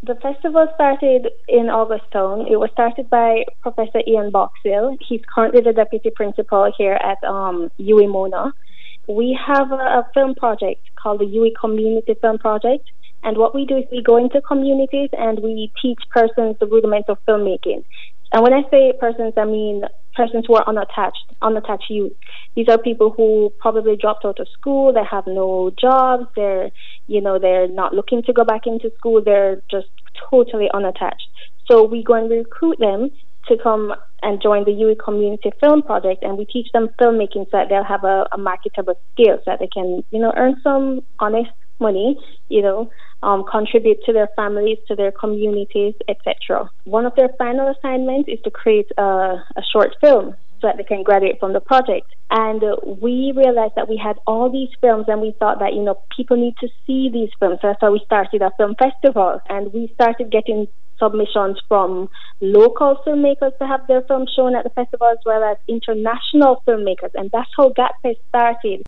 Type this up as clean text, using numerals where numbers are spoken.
The festival started in Augusttown. It was started by Professor Ian Boxhill. He's currently the deputy principal here at UWI Mona. We have a film project called the UWI Community Film Project. And what we do is we go into communities and we teach persons the rudiments of filmmaking. And when I say persons, I mean persons who are unattached youth. These are people who probably dropped out of school, they have no jobs, they're not looking to go back into school, they're just totally unattached. So we go and recruit them to come and join the UWI Community Film Project, and we teach them filmmaking so that they'll have a marketable skill so that they can, earn some honest money, contribute to their families, to their communities, etc. One of their final assignments is to create a short film so that they can graduate from the project. And we realized that we had all these films and we thought that, people need to see these films. So that's why we started a film festival, and we started getting submissions from local filmmakers to have their film shown at the festival as well as international filmmakers. And that's how GATFest started.